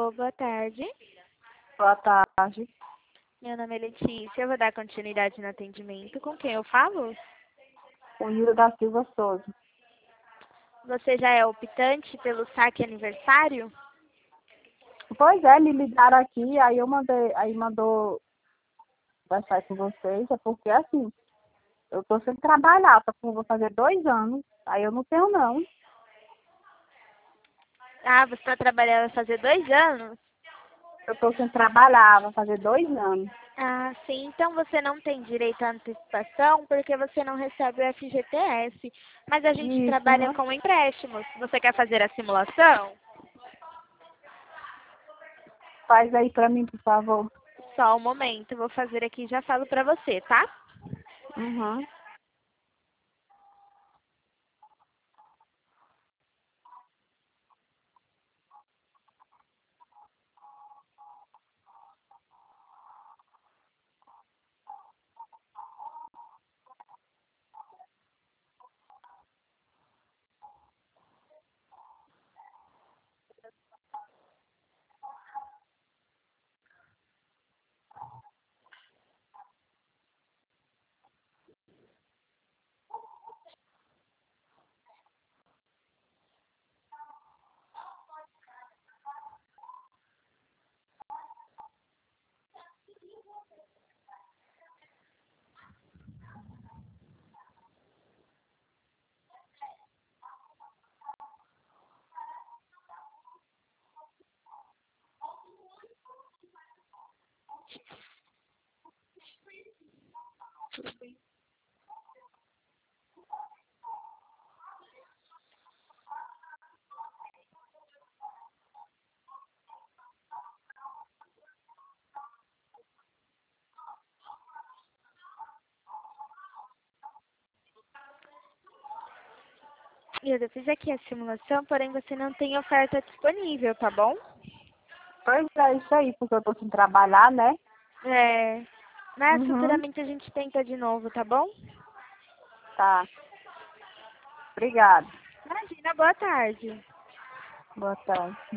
Alô, boa tarde. Boa tarde. Meu nome é Letícia, eu vou dar continuidade no atendimento. Com quem eu falo? O Yuri da Silva Souza. Você já é optante pelo saque aniversário? Pois é, me ligaram aqui, aí eu mandei, aí mandou conversar com vocês, é porque assim, eu tô sem trabalhar, vou fazer 2 anos, aí eu não tenho não. Ah, você está trabalhando há fazer 2 anos? Eu tô sem trabalhar, vou fazer 2 anos. Ah, sim. Então você não tem direito à antecipação porque você não recebe o FGTS. Mas a gente Isso, trabalha aham. com empréstimos. Você quer fazer a simulação? Faz aí pra mim, por favor. Só um momento, vou fazer aqui e já falo para você, tá? Uhum. Eu fiz aqui a simulação, porém você não tem oferta disponível, tá bom? Pois é, isso aí, porque eu tô sem trabalhar, né? É. Mas Uhum. futuramente a gente tenta de novo, tá bom? Tá. Obrigada. Imagina, boa tarde. Boa tarde.